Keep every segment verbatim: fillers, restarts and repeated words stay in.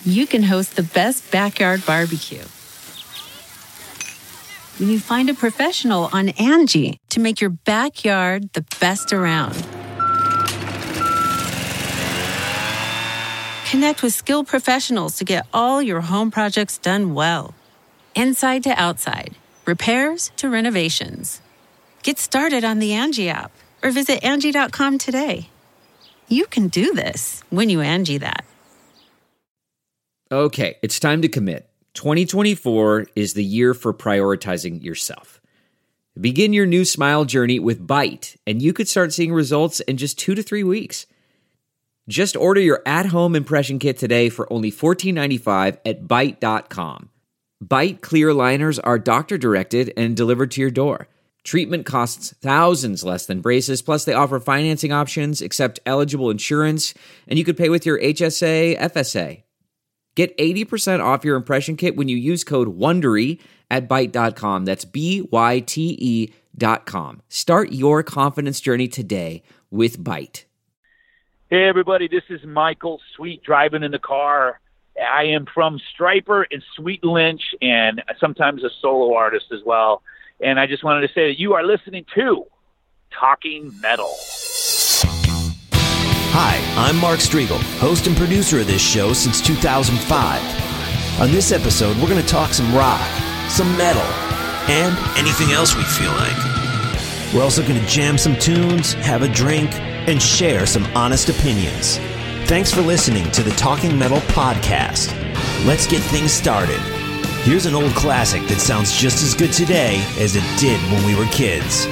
you can host the best backyard barbecue. When you find a professional on Angie to make your backyard the best around. Connect with skilled professionals to get all your home projects done well. Inside to outside, repairs to renovations. Get started on the Angie app or visit Angie dot com today. You can do this when you Angie that. Okay, it's time to commit. twenty twenty-four is the year for prioritizing yourself. Begin your new smile journey with Byte, and you could start seeing results in just two to three weeks. Just order your at-home impression kit today for only fourteen ninety-five at byte dot com. Byte clear aligners are doctor-directed and delivered to your door. Treatment costs thousands less than braces, plus they offer financing options, accept eligible insurance, and you could pay with your H S A, F S A. Get eighty percent off your impression kit when you use code WONDERY at byte dot com. That's B Y T E dot com. Start your confidence journey today with Byte. Hey, everybody, this is Michael Sweet driving in the car. I am from Stryper and Sweet Lynch and sometimes a solo artist as well. And I just wanted to say that you are listening to Talking Metal. Hi, I'm Mark Striegel, host and producer of this show since two thousand five. On this episode, we're going to talk some rock, some metal, and anything else we feel like. We're also going to jam some tunes, have a drink, and share some honest opinions. Thanks for listening to the Talking Metal Podcast. Let's get things started. Here's an old classic that sounds just as good today as it did when we were kids.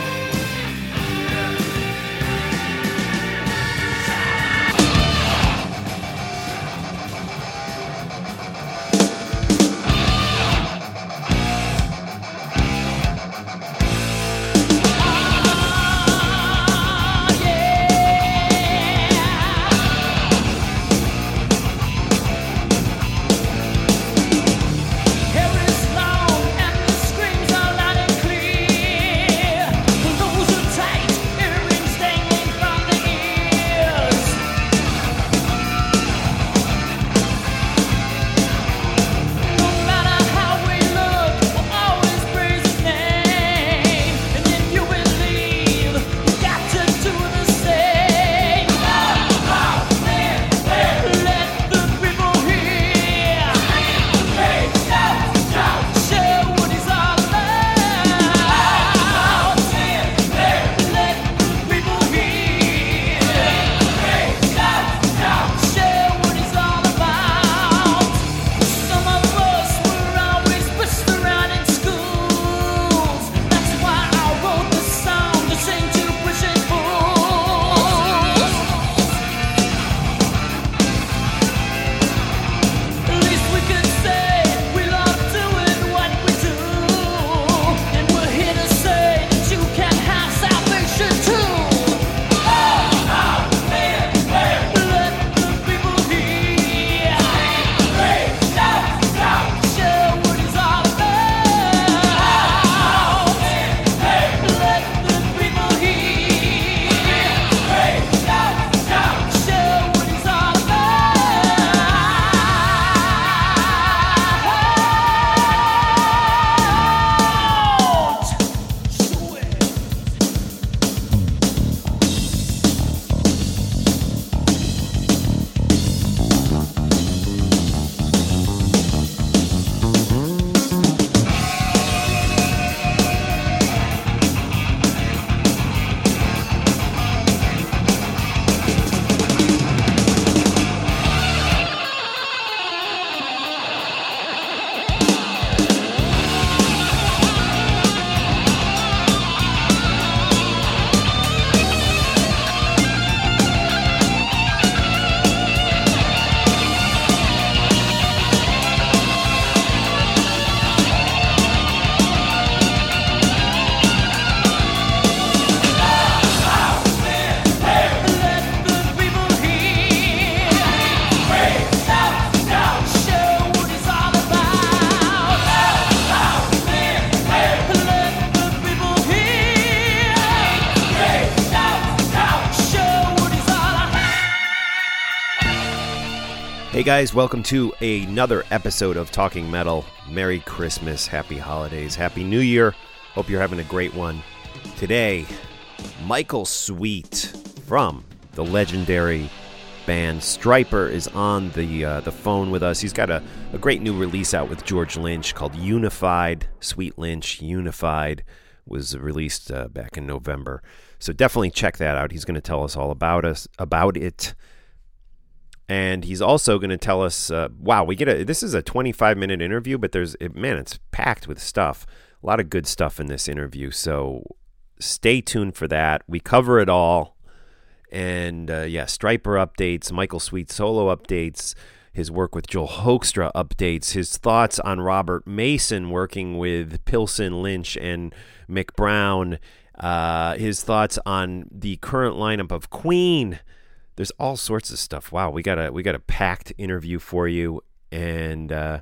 Hey guys, welcome to another episode of Talking Metal. Merry Christmas, Happy Holidays, Happy New Year. Hope you're having a great one. Today, Michael Sweet from the legendary band Stryper is on the uh, the phone with us. He's got a, a great new release out with George Lynch called Unified. Sweet Lynch, Unified, was released uh, back in November. So definitely check that out. He's going to tell us all about us about it. And he's also going to tell us, uh, wow, we get a, this is a twenty-five minute interview, but there's, it, man, it's packed with stuff. A lot of good stuff in this interview. So stay tuned for that. We cover it all. And uh, yeah, Stryper updates, Michael Sweet solo updates, his work with Joel Hoekstra updates, his thoughts on Robert Mason working with Pilson, Lynch, and Mick Brown, uh, his thoughts on the current lineup of Queen. There's all sorts of stuff. Wow, we got a we got a packed interview for you, and uh,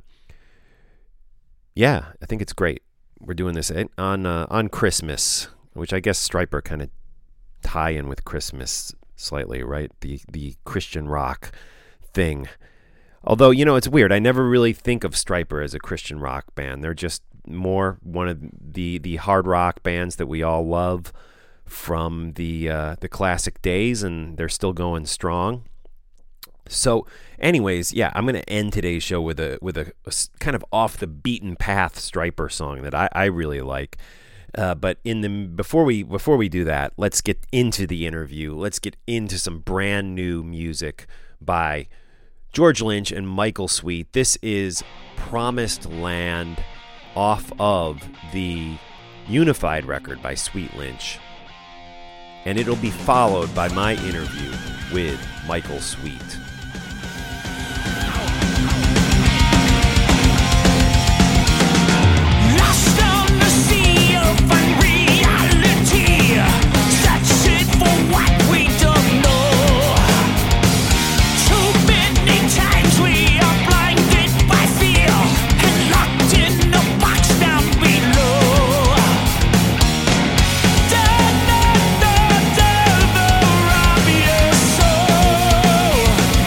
yeah, I think it's great. We're doing this on uh, on Christmas, which I guess Stryper kind of tie in with Christmas slightly, right? The the Christian rock thing. Although, you know, it's weird. I never really think of Stryper as a Christian rock band. They're just more one of the the hard rock bands that we all love from the uh, the classic days, and they're still going strong. So, anyways, yeah, I'm going to end today's show with a with a, a kind of off the beaten path Stryper song that I, I really like. Uh, but in the before we before we do that, let's get into the interview. Let's get into some brand new music by George Lynch and Michael Sweet. This is Promised Land off of the Unified record by Sweet Lynch. And it'll be followed by my interview with Michael Sweet. Lost on the sea of unreality, searching for what we don't know. Too many times we are blinded by fear and locked in a box down below. Da, da, da, da, da, rob your soul.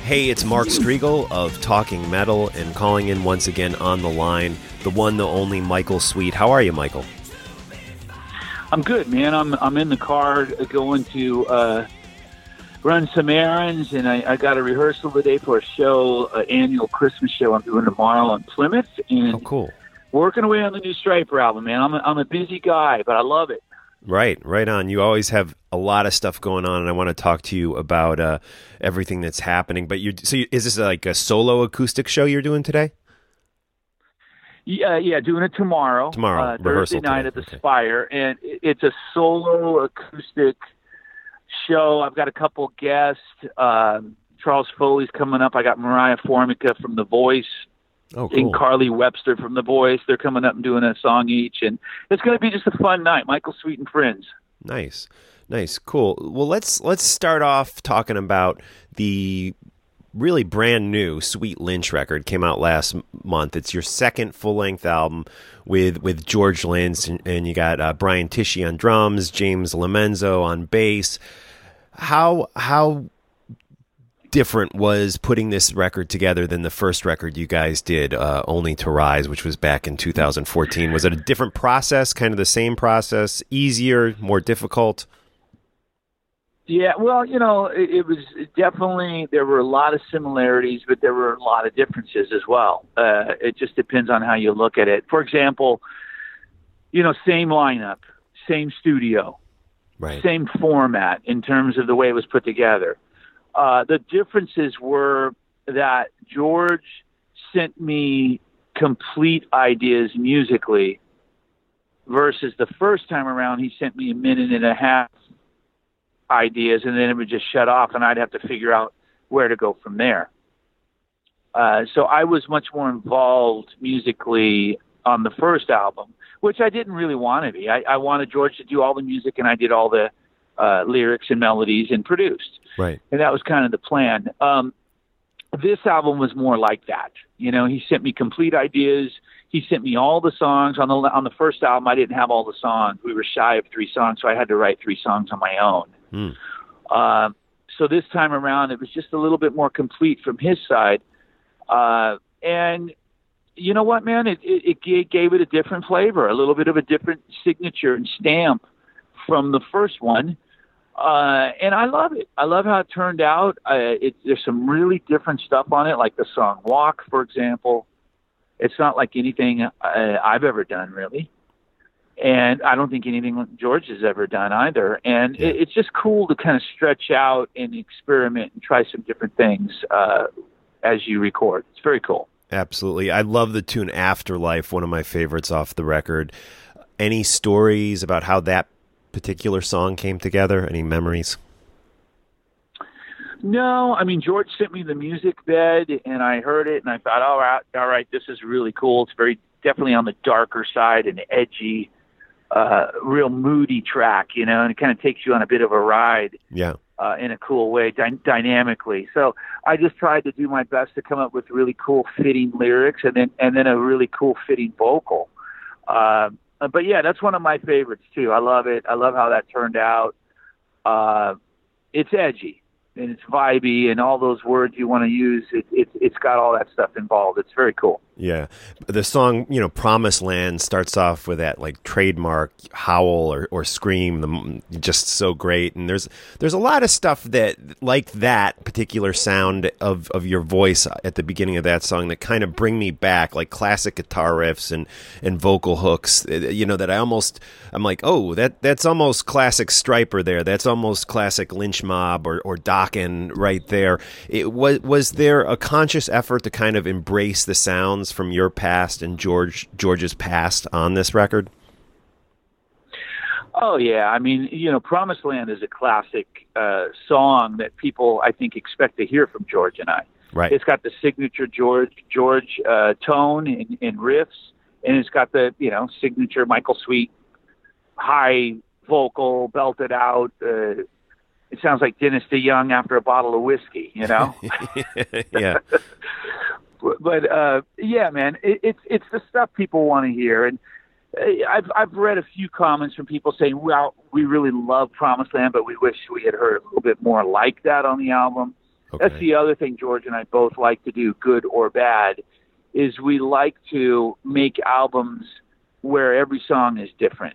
Hey, it's Mark Strigl of Talking Metal, and calling in once again on the line, the one, the only Michael Sweet. How are you, Michael? I'm good, man. I'm I'm in the car going to uh, run some errands, and I, I got a rehearsal today for a show, an annual Christmas show I'm doing tomorrow in Plymouth. And oh, cool. Working away on the new Striper album, man. I'm a, I'm a busy guy, but I love it. Right, right on. You always have a lot of stuff going on, and I want to talk to you about uh, everything that's happening. But you, so you, is this like a solo acoustic show you're doing today? Yeah, yeah, doing it tomorrow. Tomorrow, uh, Thursday night today. at the okay. Spire, and it's a solo acoustic show. I've got a couple guests. Um, Charles Foley's coming up. I got Mariah Formica from The Voice. Oh, cool. And Carly Webster from The Voice. They're coming up and doing a song each, and it's going to be just a fun night. Michael Sweet and friends. Nice, nice, cool. Well, let's let's start off talking about the really brand new Sweet Lynch record. Came out last month. It's your second full length album with with George Lynch, and, and you got uh, Brian Tichy on drums, James Lomenzo on bass. How how different was putting this record together than the first record you guys did, uh, Only to Rise, which was back in two thousand fourteen? Was it a different process, kind of the same process, easier, more difficult? Yeah, well, you know, it, it was definitely, there were a lot of similarities, but there were a lot of differences as well. Uh, it just depends on how you look at it. For example, you know, same lineup, same studio, right, same format in terms of the way it was put together. Uh, the differences were that George sent me complete ideas musically versus the first time around he sent me a minute and a half ideas, and then it would just shut off, and I'd have to figure out where to go from there. Uh, so I was much more involved musically on the first album, which I didn't really want to be. I, I wanted George to do all the music, and I did all the uh, lyrics and melodies and produced. Right. And that was kind of the plan. Um, this album was more like that. You know, he sent me complete ideas. He sent me all the songs. On the on the first album, I didn't have all the songs. We were shy of three songs, so I had to write three songs on my own. Mm. Uh, so this time around, it was just a little bit more complete from his side. Uh, and you know what, man? It, it, it gave it a different flavor, a little bit of a different signature and stamp from the first one. Uh, and I love it. I love how it turned out. Uh, it, there's some really different stuff on it, like the song Walk, for example. It's not like anything uh, I've ever done, really. And I don't think anything George has ever done either. And yeah. it, it's just cool to kind of stretch out and experiment and try some different things uh, as you record. It's very cool. Absolutely. I love the tune Afterlife, one of my favorites off the record. Any stories about how that particular song came together? Any memories? No, I mean, George sent me the music bed, and I heard it, and I thought, all right, all right, this is really cool. It's very definitely on the darker side and edgy, uh, real moody track, you know, and it kind of takes you on a bit of a ride. Yeah. Uh, in a cool way, dy- dynamically. So I just tried to do my best to come up with really cool fitting lyrics and then and then a really cool fitting vocal. Uh, but yeah, that's one of my favorites too. I love it. I love how that turned out. Uh, it's edgy and it's vibey and all those words you want to use. It, it, it's got all that stuff involved. It's very cool. Yeah. The song, you know, Promised Land starts off with that like trademark howl or, or scream, the, just so great. And there's there's a lot of stuff that, like that particular sound of, of your voice at the beginning of that song that kind of bring me back, like classic guitar riffs and, and vocal hooks, you know, that I almost, I'm like, oh, that that's almost classic Striper there. That's almost classic Lynch Mob or, or Dokken right there. It was, was there a conscious effort to kind of embrace the sounds from your past and George George's past on this record? Oh yeah, I mean, you know, Promised Land is a classic uh, song that people I think expect to hear from George and I. Right. It's got the signature George George uh, tone and, and riffs, and it's got the you know signature Michael Sweet high vocal belted out. Uh, it sounds like Dennis DeYoung after a bottle of whiskey, you know. Yeah. But uh, yeah, man, it, it's it's the stuff people want to hear, and I've I've read a few comments from people saying, "Well, we really love Promised Land, but we wish we had heard a little bit more like that on the album." Okay. That's the other thing George and I both like to do, good or bad, is we like to make albums where every song is different.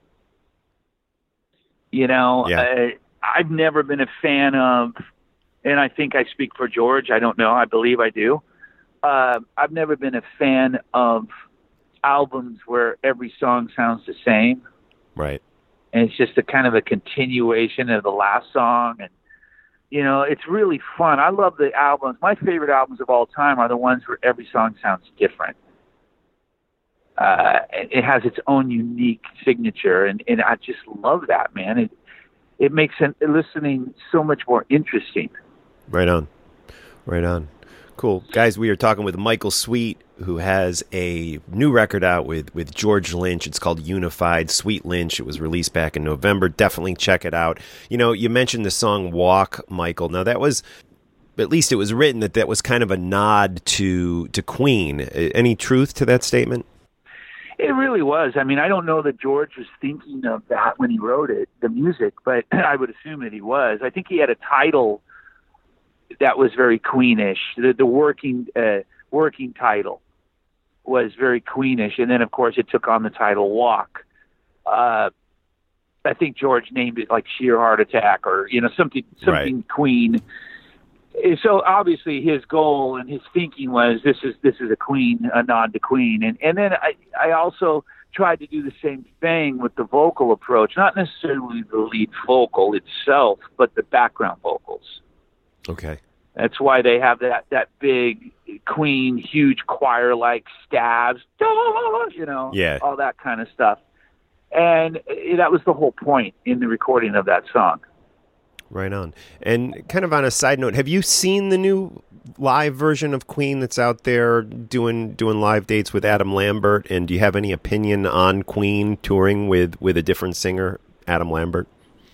You know, Yeah. uh, I've never been a fan of, and I think I speak for George, I don't know, I believe I do. Uh, I've never been a fan of albums where every song sounds the same. Right. And it's just a kind of a continuation of the last song. And, you know, it's really fun. I love the albums. My favorite albums of all time are the ones where every song sounds different. Uh, it has its own unique signature, and, and I just love that, man. It it makes an, listening so much more interesting. Right on. Right on. Cool. Guys, we are talking with Michael Sweet, who has a new record out with, with George Lynch. It's called Unified, Sweet Lynch. It was released back in November. Definitely check it out. You know, you mentioned the song Walk, Michael. Now, that was, at least it was written that that was kind of a nod to to Queen. Any truth to that statement? It really was. I mean, I don't know that George was thinking of that when he wrote it, the music, but I would assume that he was. I think he had a title that was very Queenish. The, the working uh, working title was very Queenish, and then of course it took on the title Walk. Uh, I think George named it like Sheer Heart Attack, or you know something something Right. Queen. So obviously his goal and his thinking was this is this is a Queen, a nod to Queen, and and then I I also tried to do the same thing with the vocal approach, not necessarily the lead vocal itself, but the background vocals. Okay. That's why they have that, that big Queen, huge choir-like stabs, you know, Yeah. all that kind of stuff. And that was the whole point in the recording of that song. Right on. And kind of on a side note, have you seen the new live version of Queen that's out there doing doing live dates with Adam Lambert? And do you have any opinion on Queen touring with, with a different singer, Adam Lambert?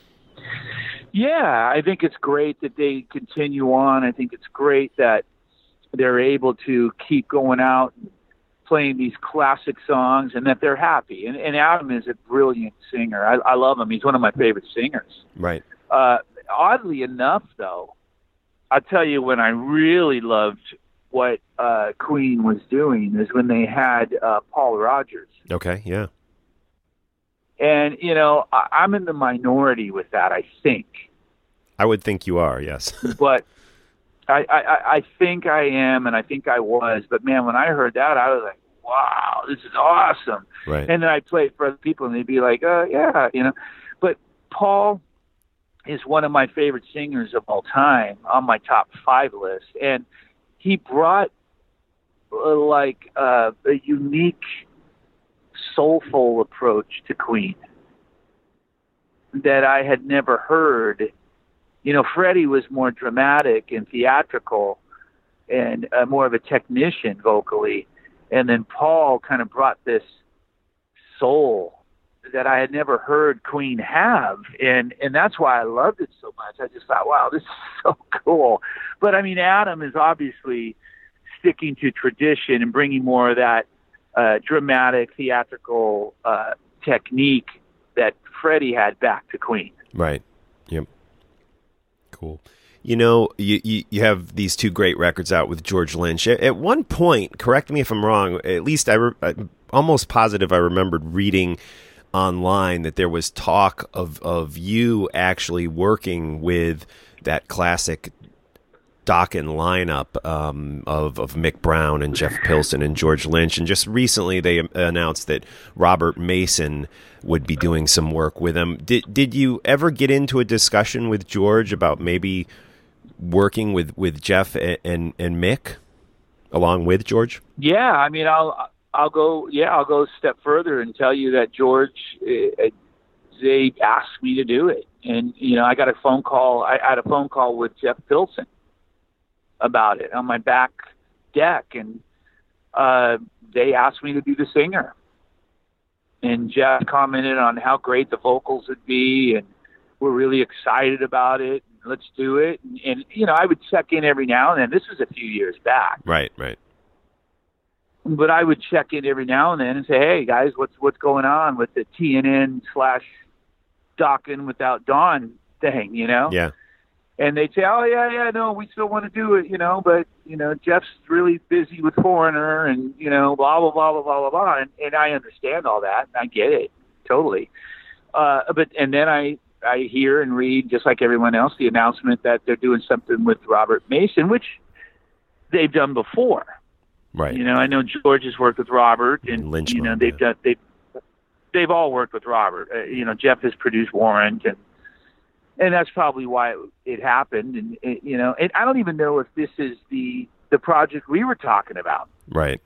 Yeah, I think it's great that they continue on. I think it's great that they're able to keep going out and playing these classic songs, and that they're happy. And, and Adam is a brilliant singer. I, I love him. He's one of my favorite singers. Right. Uh, oddly enough, though, I'll tell you when I really loved what uh, Queen was doing is when they had uh, Paul Rogers. Okay, yeah. And, you know, I, I'm in the minority with that, I think. I would think you are, yes. But I, I, I think I am, and I think I was. But, man, when I heard that, I was like, wow, this is awesome. Right. And then I'd play it for other people, and they'd be like, uh, yeah, you know. But Paul is one of my favorite singers of all time, on my top five list. And he brought, uh, like, uh, a unique, soulful approach to Queen that I had never heard. You know, Freddie was more dramatic and theatrical and uh, more of a technician vocally. And then Paul kind of brought this soul that I had never heard Queen have. And, and that's why I loved it so much. I just thought, wow, this is so cool. But I mean, Adam is obviously sticking to tradition and bringing more of that uh, dramatic, theatrical uh, technique that Freddie had back to Queen. Right. Yep. Cool. You know, you, you, you have these two great records out with George Lynch. At, at one point, correct me if I'm wrong, at least I re- I'm almost positive I remembered reading online that there was talk of, of you actually working with that classic Dokken lineup um, of, of Mick Brown and Jeff Pilson and George Lynch. And just recently they announced that Robert Mason would be doing some work with him. Did did you ever get into a discussion with George about maybe working with, with Jeff and, and, and Mick along with George? Yeah, I mean, I'll I'll go. Yeah, I'll go a step further and tell you that George, uh, they asked me to do it, and you know, I got a phone call. I had a phone call with Jeff Pilson about it on my back deck, and uh, they asked me to be the singer. And Jeff commented on how great the vocals would be, and we're really excited about it. Let's do it. And, and you know, I would check in every now and then. This was a few years back. Right, right. But I would check in every now and then and say, hey, guys, what's what's going on with the T N N slash Dokken Without Dawn thing, you know? Yeah. and they'd say, "Oh yeah, yeah, no, we still want to do it, you know, but you know, Jeff's really busy with Foreigner, and you know, blah blah blah blah blah blah blah." And, and I understand all that, and I get it totally. Uh, but and then I I hear and read, just like everyone else, the announcement that they're doing something with Robert Mason, which they've done before. Right. You know, I know George has worked with Robert, and Lynchman, you know they've yeah. done they've they've all worked with Robert. Uh, you know, Jeff has produced Warrant, and and that's probably why it, it happened. And it, you know, and I don't even know if this is the the project we were talking about. Right.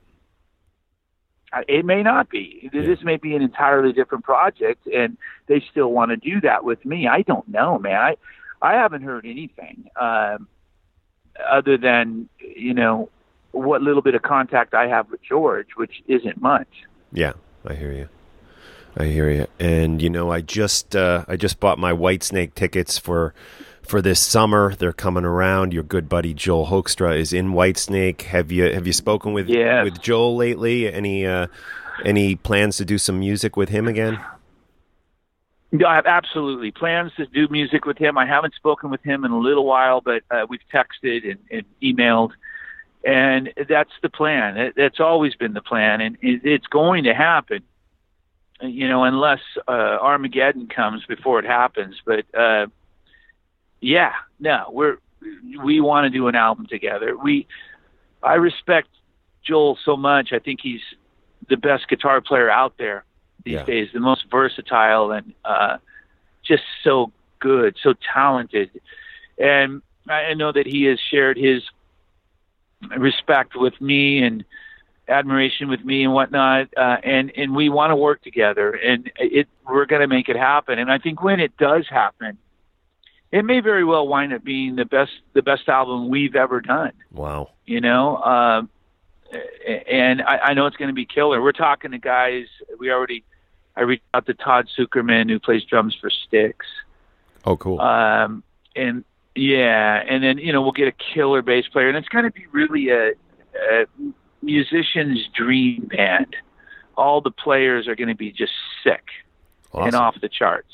It may not be. Yeah. This may be an entirely different project, and they still want to do that with me. I don't know, man. I I haven't heard anything um, other than, you know, what little bit of contact I have with George, which isn't much. Yeah, I hear you. I hear you. And you know, I just uh, I just bought my Whitesnake tickets for for this summer. They're coming around. Your good buddy Joel Hoekstra is in Whitesnake. Have you have you spoken with Yes. with Joel lately? Any uh, any plans to do some music with him again? Yeah, I have absolutely plans to do music with him. I haven't spoken with him in a little while, but uh, we've texted and, and emailed, and that's the plan. It, that's always been the plan, and it, it's going to happen. You know, unless uh, Armageddon comes before it happens. But uh, yeah, no, we're we want to do an album together. We, I respect Joel so much. I think he's the best guitar player out there these Yeah. days, the most versatile and uh, just so good, so talented. And I know that he has shared his respect with me and admiration with me and whatnot, uh, and and we want to work together, and it we're going to make it happen. And I think when it does happen, it may very well wind up being the best the best album we've ever done. Wow. You know, um, and I, I know it's going to be killer. We're talking to guys. We already I reached out to Todd Zuckerman, who plays drums for Styx. Oh, cool. Um, and yeah, and then you know we'll get a killer bass player, and it's going to be really a, a musician's dream band. All the players are going to be just sick Awesome. and off the charts,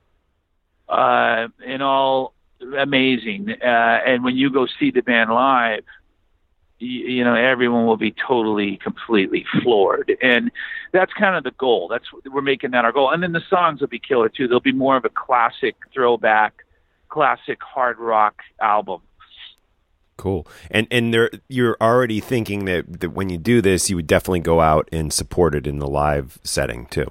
uh, and all amazing. Uh, and when you go see the band live, you, you know everyone will be totally, completely floored. And that's kind of the goal. That's we're making that our goal. And then the songs will be killer too. They'll be more of a classic throwback, classic hard rock album. Cool. And and there, you're already thinking that, that when you do this, you would definitely go out and support it in the live setting too.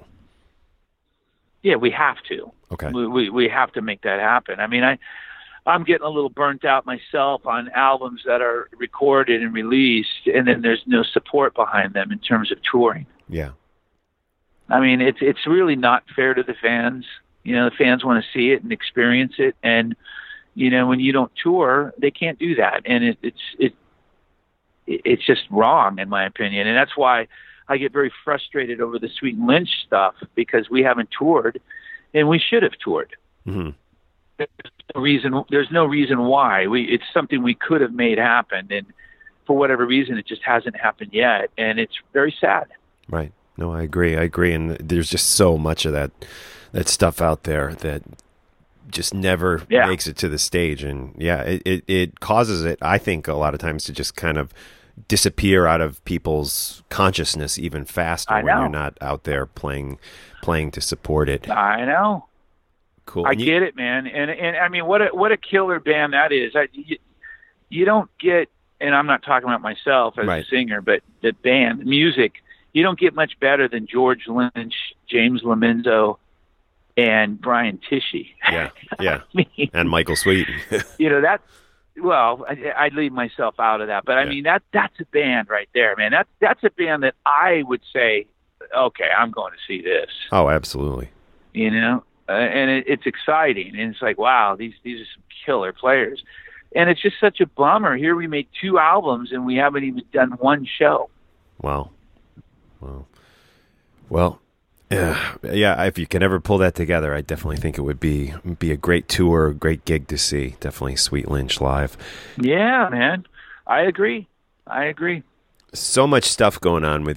Yeah, we have to. Okay. We, we we have to make that happen. I mean, I I'm getting a little burnt out myself on albums that are recorded and released, and then there's no support behind them in terms of touring. Yeah. I mean, it's it's really not fair to the fans. You know, the fans want to see it and experience it, and you know, when you don't tour, they can't do that, and it, it's it it's just wrong in my opinion, and that's why I get very frustrated over the Sweet and Lynch stuff, because we haven't toured, and we should have toured. Mm-hmm. There's no reason. There's no reason why. We it's something we could have made happen, and for whatever reason, it just hasn't happened yet, and it's very sad. Right. No, I agree. I agree. And there's just so much of that that stuff out there that just never Yeah. makes it to the stage. And yeah, it, it, it causes it, I think, a lot of times to just kind of disappear out of people's consciousness even faster I when know. you're not out there playing playing to support it. I know. Cool. I And you- get it, man, and and I mean, what a what a killer band that is. I, you, you don't get, and I'm not talking about myself as Right. a singer, but the band, the music. You don't get much better than George Lynch, James Lomenzo, and Brian Tichy. Yeah, yeah. I mean, And Michael Sweet. you know that. Well, I, I'd leave myself out of that, but I Yeah. mean that that's a band right there, man. That's that's a band that I would say, okay, I'm going to see this. Oh, absolutely. You know, uh, and it, it's exciting, and it's like, wow, these these are some killer players, and it's just such a bummer. Here we made two albums, and we haven't even done one show. Wow. Wow. Well, yeah, yeah. If you can ever pull that together, I definitely think it would be be a great tour, great gig to see. Definitely Sweet Lynch live. Yeah, man, I agree. I agree. So much stuff going on with you.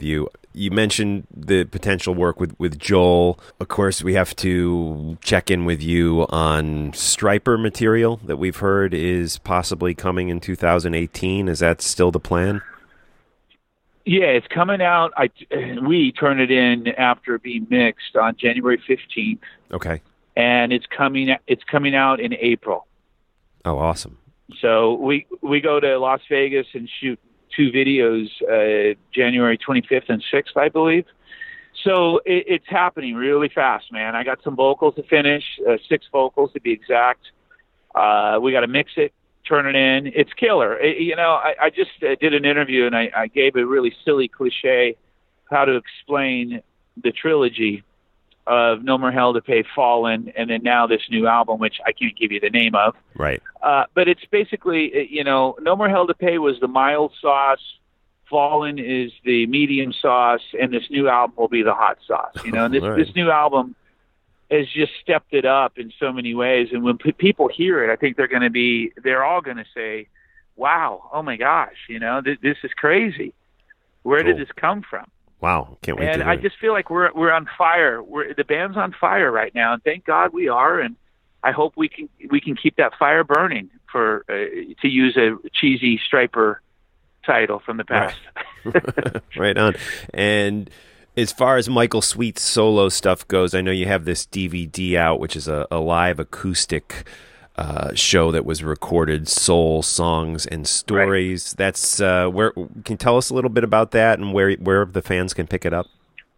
You mentioned the potential work with, with Joel. Of course, we have to check in with you on Stryper material that we've heard is possibly coming in two thousand eighteen. Is that still the plan? Yeah, it's coming out. I, we turn it in after being mixed on January fifteenth. Okay. And it's coming it's coming out in April. Oh, awesome. So we we go to Las Vegas and shoot two videos, uh, January twenty-fifth and sixth, I believe. So it, it's happening really fast, man. I got some vocals to finish, uh, six vocals to be exact. Uh, we got to mix it, turn it in. It's killer. It, you know, I, I just uh, did an interview and I, I gave a really silly cliche how to explain the trilogy of No More Hell to Pay, Fallen, and then now this new album, which I can't give you the name of. Right. Uh, but it's basically, you know, No More Hell to Pay was the mild sauce, Fallen is the medium sauce, and this new album will be the hot sauce. You know, and this, Right. this new album has just stepped it up in so many ways. And when p- people hear it, I think they're going to be, they're all going to say, wow, oh my gosh, you know, th- this is crazy. Where Cool. did this come from? Wow. Can't wait And to hear I it. just feel like we're we're on fire. We're the band's on fire right now, and thank God we are. And I hope we can we can keep that fire burning. For uh, to use a cheesy Stryper title from the past. Right. Right on. And as far as Michael Sweet's solo stuff goes, I know you have this D V D out, which is a, a live acoustic uh, show that was recorded, Soul Songs and Stories. Right. That's uh, where. Can you tell us a little bit about that and where where the fans can pick it up?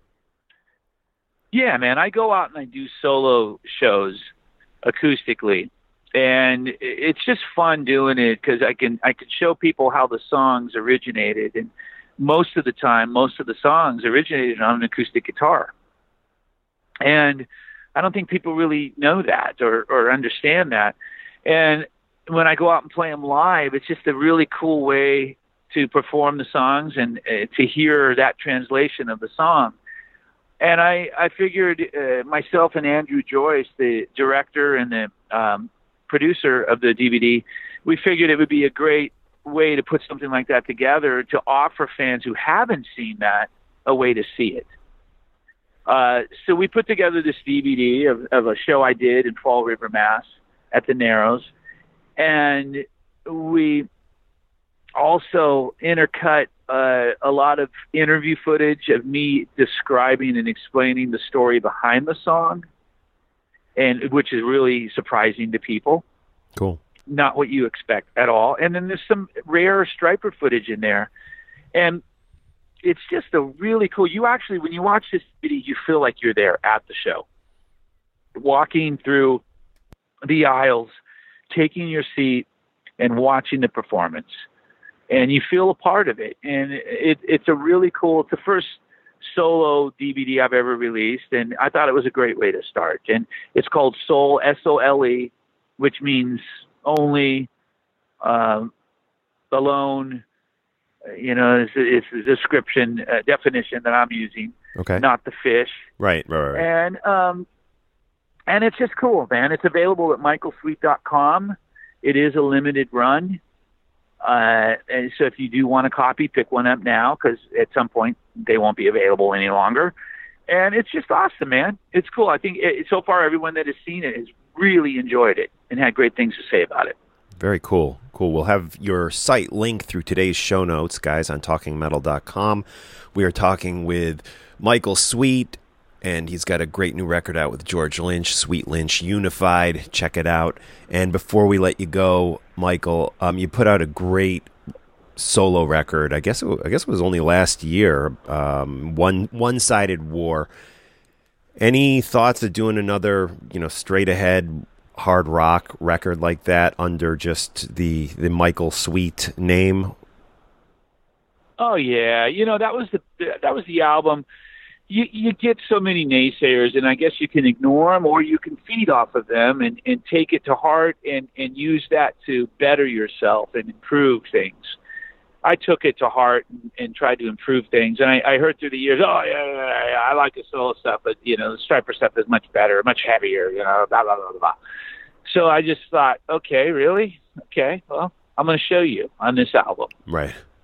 Yeah, man, I go out and I do solo shows acoustically, and it's just fun doing it because I can I can show people how the songs originated, and most of the time, most of the songs originated on an acoustic guitar, and I don't think people really know that or, or understand that. And when I go out and play them live, it's just a really cool way to perform the songs and uh, to hear that translation of the song. And I, I figured uh, myself and Andrew Joyce, the director and the um, producer of the D V D, we figured it would be a great way to put something like that together to offer fans who haven't seen that a way to see it. Uh, so we put together this D V D of, of a show I did in Fall River, Mass at the Narrows. And we also intercut uh, a lot of interview footage of me describing and explaining the story behind the song, and which is really surprising to people. Cool. Not what you expect at all. And then there's some rare Stryper footage in there. And it's just a really cool, you actually, when you watch this video, you feel like you're there at the show, walking through the aisles, taking your seat and watching the performance, and you feel a part of it. And it, it's a really cool, it's the first solo D V D I've ever released. And I thought it was a great way to start. And it's called Soul, S O L E, which means only, um, alone. You know, it's, it's a description, uh, definition that I'm using, okay, not the fish. Right, right, right. And, um, and it's just cool, man. It's available at michael sweet dot com. It is a limited run. Uh, and so if you do want a copy, pick one up now, because at some point they won't be available any longer. And it's just awesome, man. It's cool. I think it, so far everyone that has seen it has really enjoyed it and had great things to say about it. Very cool. Cool. We'll have your site linked through today's show notes, guys, on talking metal dot com. We are talking with Michael Sweet, and he's got a great new record out with George Lynch, Sweet Lynch Unified. Check it out. And before we let you go, Michael, um, you put out a great solo record. I guess it, I guess it was only last year. Um, one One-Sided War. Any thoughts of doing another, you know, straight ahead hard rock record like that under just the the Michael Sweet name? Oh yeah, you know, that was the that was the album. You you get so many naysayers, and I guess you can ignore them or you can feed off of them and, and take it to heart and, and use that to better yourself and improve things. I took it to heart and, and tried to improve things. And I, I heard through the years, oh, yeah, yeah, yeah, I like the solo stuff, but, you know, the Stryper stuff is much better, much heavier, you know, blah, blah, blah, blah. So I just thought, okay, really? Okay, well, I'm going to show you on this album. Right.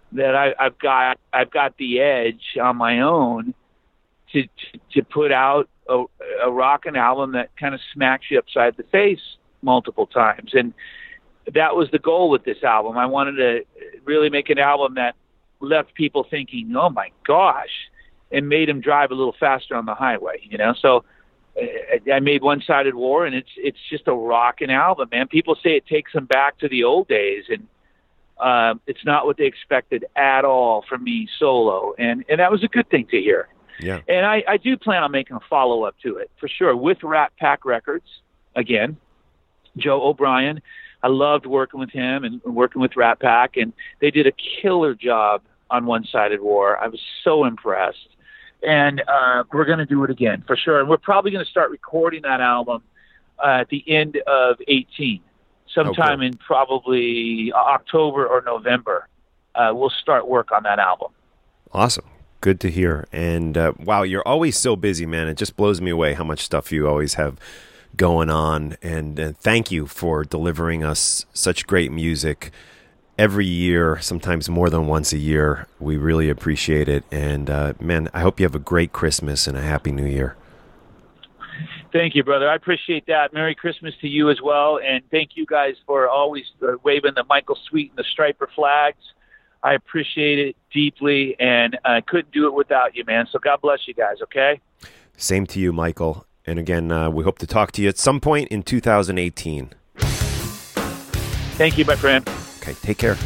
that I, I've got I've got the edge on my own to to, to put out a, a rockin' album that kind of smacks you upside the face multiple times. And that was the goal with this album. I wanted to really make an album that left people thinking, oh my gosh, and made them drive a little faster on the highway, you know? So uh, I made One Sided War, and it's it's just a rockin' album, man. People say it takes them back to the old days, and uh, it's not what they expected at all from me solo. And, and that was a good thing to hear. Yeah. And I, I do plan on making a follow-up to it, for sure, with Rat Pack Records, again. Joe O'Brien, I loved working with him and working with Rat Pack, and they did a killer job on One Sided War. I was so impressed. And uh, we're going to do it again, for sure. And we're probably going to start recording that album uh, at the end of eighteen, sometime okay. in probably October or November. Uh, we'll start work on that album. Awesome. Good to hear. And uh, wow, you're always so busy, man. It just blows me away how much stuff you always have going on. And uh, thank you for delivering us such great music every year, sometimes more than once a year. We really appreciate it. And uh, man, I hope you have a great Christmas and a happy New Year. Thank you, brother. I appreciate that. Merry Christmas to you as well. And thank you guys for always uh, waving the Michael Sweet and the Striper flags. I appreciate it deeply, and I couldn't do it without you, man. So God bless you guys, okay? Same to you, Michael. And again, uh, we hope to talk to you at some point in two thousand eighteen. Thank you, my friend. Okay, take care.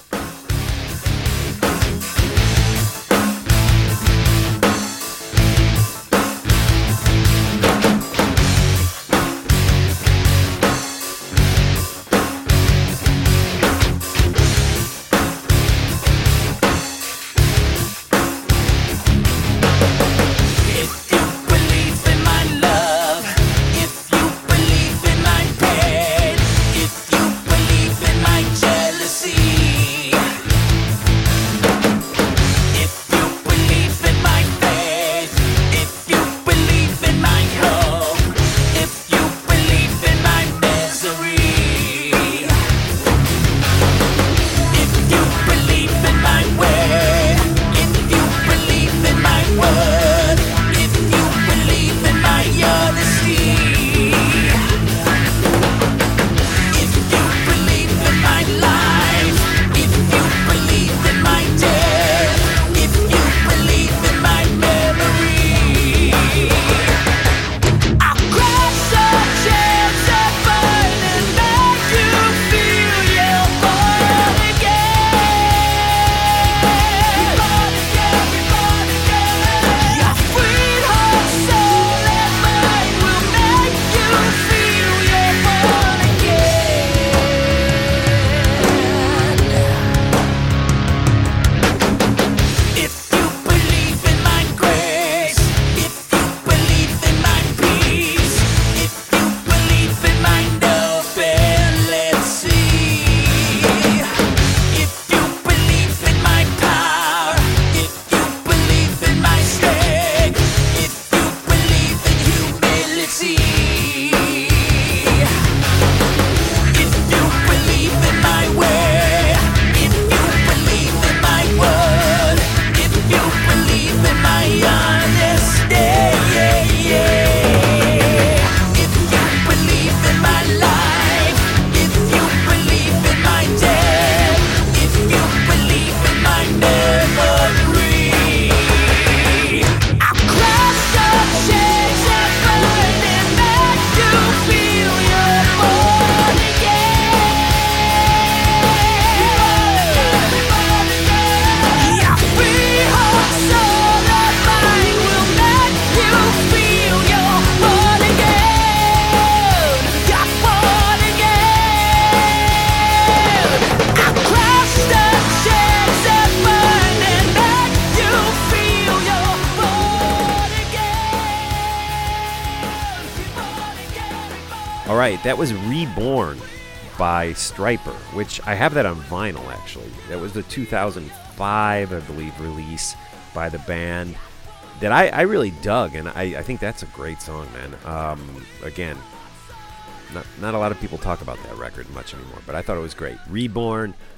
All right, that was Reborn by Striper, which I have that on vinyl, actually. That was the two thousand five, I believe, release by the band that I, I really dug, and I, I think that's a great song, man. Um, again, not, not a lot of people talk about that record much anymore, but I thought it was great. Reborn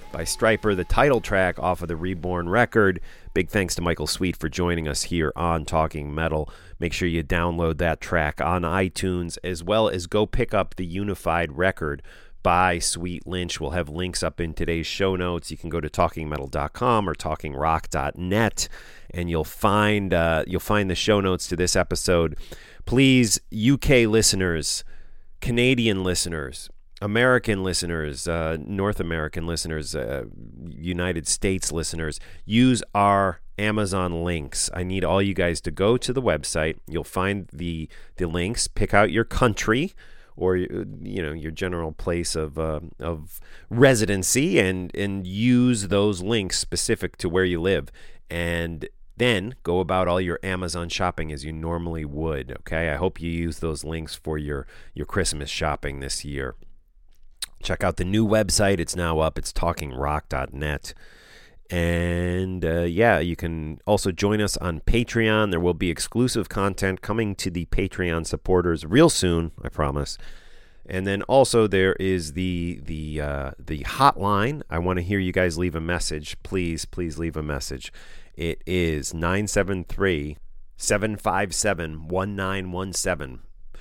by Stryper, the title track off of the Reborn record. Big thanks to Michael Sweet for joining us here on Talking Metal. Make sure you download that track on iTunes, as well as go pick up the Unified record by Sweet Lynch. We'll have links up in today's show notes. You can go to talking metal dot com or talking rock dot net, and you'll find uh, you'll find the show notes to this episode. Please, U K listeners, Canadian listeners, American listeners, uh, North American listeners, uh, United States listeners, use our Amazon links. I need all you guys to go to the website. You'll find the the links. Pick out your country, or you know, your general place of uh, of residency, and and use those links specific to where you live, and then go about all your Amazon shopping as you normally would. Okay, I hope you use those links for your your Christmas shopping this year. Check out the new website. It's now up. It's talking rock dot net. And uh, yeah, you can also join us on Patreon. There will be exclusive content coming to the Patreon supporters real soon, I promise. And then also there is the the uh, the hotline. I want to hear you guys leave a message. Please, please leave a message. It is nine seven three, seven five seven, one nine one seven.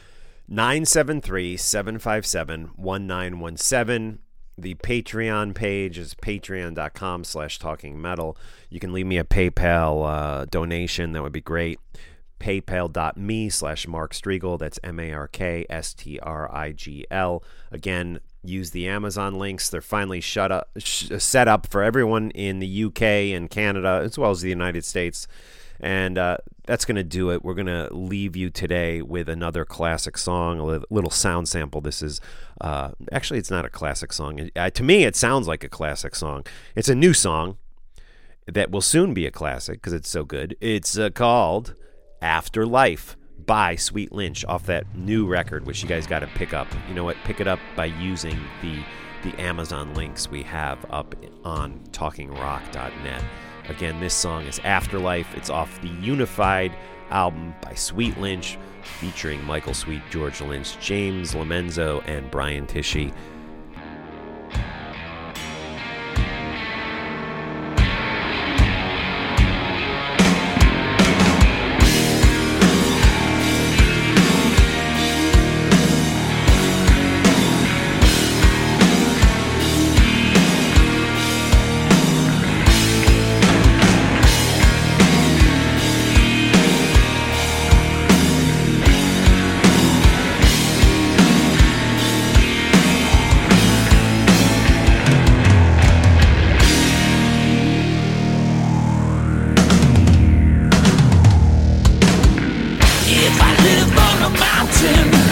nine seven three, seven five seven, one nine one seven. The Patreon page is patreon.com slash talking metal. You can leave me a PayPal uh, donation. That would be great. PayPal.me slash Mark Strigl. That's M A R K S T R I G L. Again, use the Amazon links. They're finally shut up, sh- set up for everyone in the U K and Canada, as well as the United States. And uh, that's going to do it. We're going to leave you today with another classic song, a little sound sample. This is, uh, actually, it's not a classic song. It, uh, to me, it sounds like a classic song. It's a new song that will soon be a classic because it's so good. It's uh, called Afterlife by Sweet Lynch off that new record, which you guys got to pick up. You know what? Pick it up by using the, the Amazon links we have up on talking rock dot net. Again, this song is Afterlife. It's off the Unified album by Sweet Lynch, featuring Michael Sweet, George Lynch, James Lomenzo, and Brian Tichy. If I live on a mountain